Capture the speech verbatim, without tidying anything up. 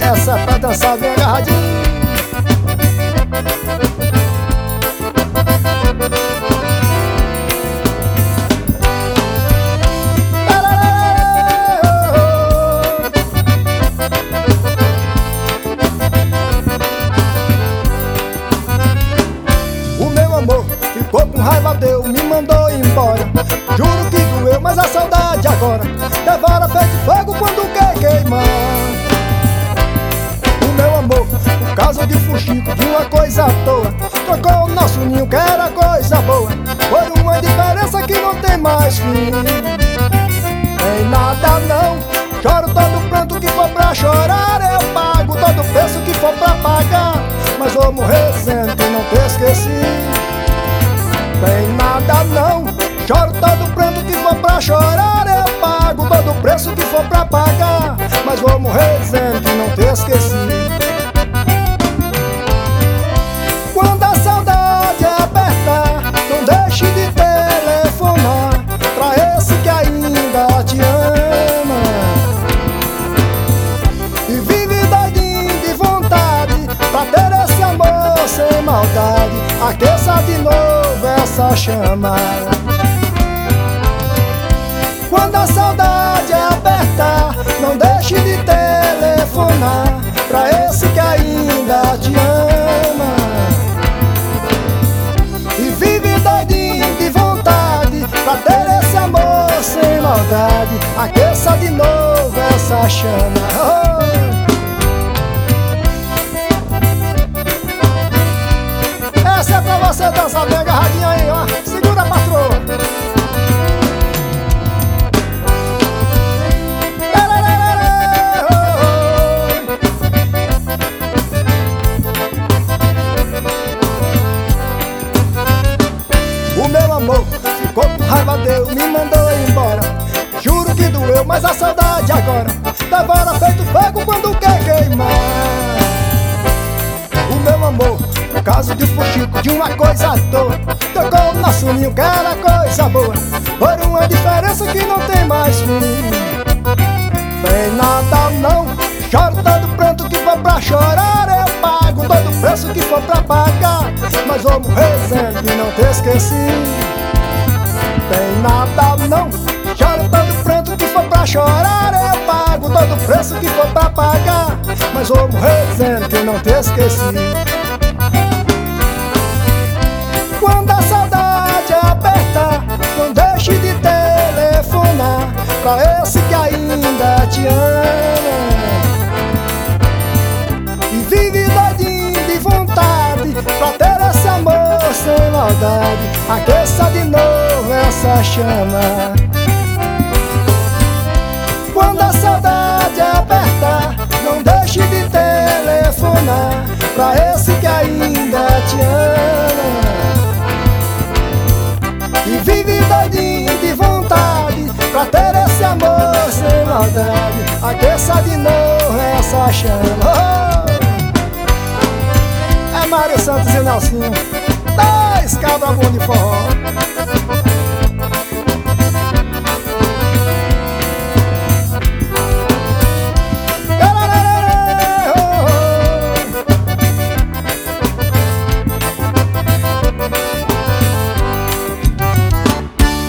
Essa é pra dançar bem agarradinho. O meu amor ficou com raiva, deu, me mandou embora. Juro que doeu, mas a saudade agora devora feito fogo quando quer queimar. O meu amor, por causa de fuxico, de uma coisa à toa, trocou o nosso ninho que era coisa boa por uma diferença que não tem mais fim. Tem nada não, choro todo pranto que for pra chorar, eu pago todo o preço que for pra pagar, mas vou morrer dizendo que não te esqueci. Tem nada não, choro todo pranto que for pra chorar, eu pago todo o preço que for pra pagar, mas vou morrer dizendo que não te esqueci. Quando a saudade apertar, não deixe de telefonar pra esse que ainda te ama e vive doidinho de vontade pra ter esse amor sem maldade. Aqueça de novo essa chama. Quando a saudade apertar, não deixe de telefonar pra esse que ainda te ama e vive doidinho de vontade pra ter esse amor sem maldade. Aqueça de novo essa chama. Oh! Essa é pra você dançar bem agarradinha aí, ó. Segura a patroa. O meu amor ficou com raiva, deu, me mandou embora. Juro que doeu, mas a saudade agora devora feito fogo quando quer queimar. O meu amor, por causa de um fuxico, de uma coisa à toa, tocou o nosso ninho que era coisa boa por uma diferença que não tem mais fim. Tem nada não, choro todo pranto que for pra chorar, eu pago todo o preço que for pra pagar, mas vou morrer dizendo que não te esqueci. Tem nada não, choro todo pranto que for pra chorar, eu pago todo o preço que for pra pagar, mas vou morrer dizendo que não te esqueci. Quando a saudade apertar, não deixe de telefonar pra esse que ainda te ama e vive doidinho de vontade pra ter esse amor sem maldade. Aqueça de novo essa chama. Quando a saudade apertar, não deixe de telefonar pra esse que ainda te ama e vive doidinho de vontade pra ter esse amor sem maldade. Aqueça de novo essa chama. Oh! É Mário Santos e Nelsinho, dois cabra bom de forró.